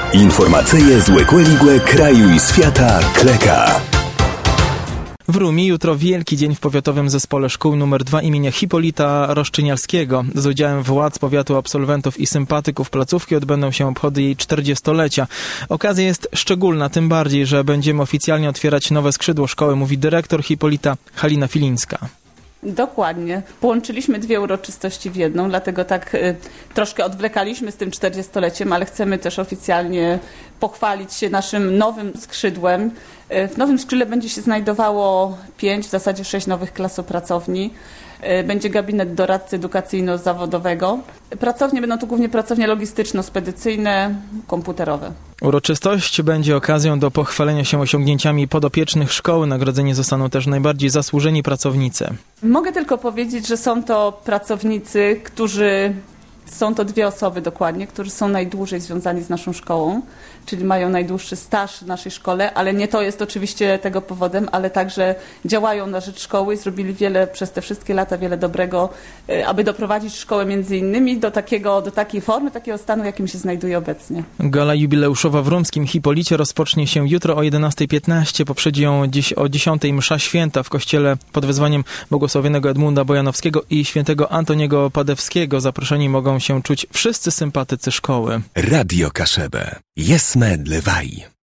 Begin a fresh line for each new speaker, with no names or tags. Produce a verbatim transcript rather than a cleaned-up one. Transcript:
Informacyje z Łekłe kraju i świata Kleka.
W Rumi jutro wielki dzień w powiatowym zespole szkół numer dwa imienia Hipolita Roszczynialskiego. Z udziałem władz powiatu, absolwentów i sympatyków placówki odbędą się obchody jej czterdziestolecia. Okazja jest szczególna, tym bardziej, że będziemy oficjalnie otwierać nowe skrzydło szkoły, mówi dyrektor Hipolita Halina Filińska.
Dokładnie. Połączyliśmy dwie uroczystości w jedną, dlatego tak y, troszkę odwlekaliśmy z tym czterdziestoleciem, ale chcemy też oficjalnie pochwalić się naszym nowym skrzydłem. Y, w nowym skrzydle będzie się znajdowało pięć, w zasadzie sześć nowych klasopracowni. Y, będzie gabinet doradcy edukacyjno-zawodowego. Pracownie będą to głównie pracownie logistyczno-spedycyjne, komputerowe.
Uroczystość będzie okazją do pochwalenia się osiągnięciami podopiecznych szkoły. Nagrodzeni zostaną też najbardziej zasłużeni pracownicy.
Mogę tylko powiedzieć, że są to pracownicy, którzy, są to dwie osoby dokładnie, którzy są najdłużej związani z naszą szkołą, czyli mają najdłuższy staż w naszej szkole, ale nie to jest oczywiście tego powodem, ale także działają na rzecz szkoły i zrobili wiele przez te wszystkie lata, wiele dobrego, aby doprowadzić szkołę między innymi do takiego, do takiej formy, takiego stanu, jakim się znajduje obecnie.
Gala jubileuszowa w rumskim Hipolicie rozpocznie się jutro o jedenastej piętnaście. Poprzedzi ją dziś o dziesiątej msza święta w kościele pod wezwaniem błogosławionego Edmunda Bojanowskiego i świętego Antoniego Padewskiego. Zaproszeni mogą się czuć wszyscy sympatycy szkoły.
Radio Kaszebę. Jesme Dlewaj.